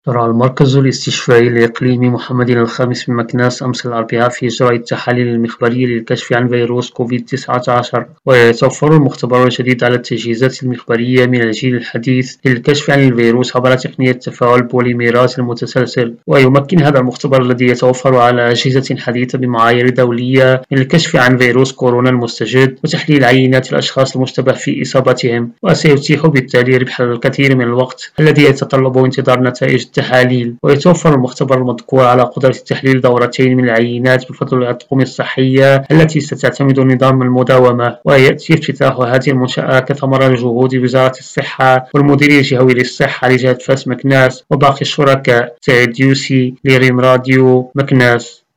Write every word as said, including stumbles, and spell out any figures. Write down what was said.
شرع المركز الاستشفائي الإقليمي محمد الخامس بمكناس أمس الأربعاء في إجراء التحاليل المخبرية للكشف عن فيروس كوفيد تسعة عشر، ويتوفر المختبر الجديد على التجهيزات المخبرية من الجيل الحديث للكشف عن الفيروس عبر تقنية تفاعل البوليميرات المتسلسل. ويمكن هذا المختبر الذي يتوفر على أجهزة حديثة بمعايير دولية من الكشف عن فيروس كورونا المستجد وتحليل عينات الأشخاص المشتبه في إصابتهم، وسيتيح بالتالي ربح الكثير من الوقت الذي يتطلب انتظار نتائج التحاليل. ويتوفر المختبر المذكور على قدرة تحليل دورتين من العينات بفضل الأطقم الصحية التي ستعتمد نظام المداومة. ويأتي افتتاح هذه المنشأة كثمرة لجهود وزارة الصحة والمدير الجهوي للصحة لجهة فاس مكناس وباقي الشركاء. سعيد يوسي، لريم راديو، مكناس.